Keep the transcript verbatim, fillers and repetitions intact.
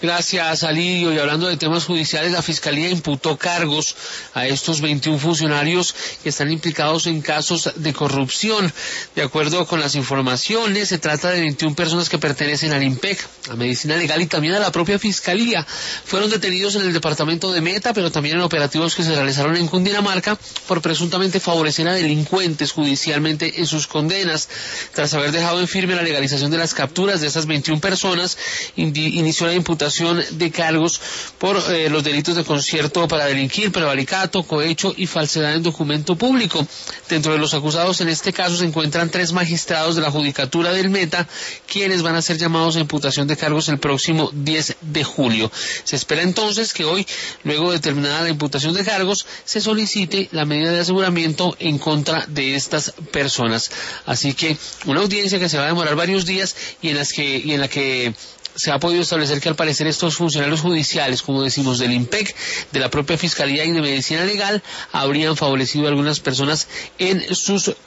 Gracias, Alidio. Y hablando de temas judiciales, la Fiscalía imputó cargos a estos veintiún funcionarios que están implicados en casos de corrupción. De acuerdo con las informaciones, se trata de veintiún personas que pertenecen al IMPEC, a Medicina Legal y también a la propia Fiscalía. Fueron detenidos en el departamento de Meta, pero también en operativos que se realizaron en Cundinamarca por presuntamente favorecer a delincuentes judicialmente en sus condenas. Tras haber dejado en firme la legalización de las capturas de estas veintiún personas, inició la imputación de cargos por eh, los delitos de concierto para delinquir, prevaricato, cohecho y falsedad en documento público. Dentro de los acusados en este caso se encuentran tres magistrados de la Judicatura del Meta, quienes van a ser llamados a imputación de cargos el próximo diez de julio. Se espera entonces que hoy, luego de terminada la imputación de cargos, se solicite la medida de aseguramiento en contra de estas personas. Así que una audiencia que se va a demorar varios días y en las que y en la que se ha podido establecer que al parecer estos funcionarios judiciales, como decimos, del IMPEC, de la propia Fiscalía y de Medicina Legal, habrían favorecido a algunas personas en sus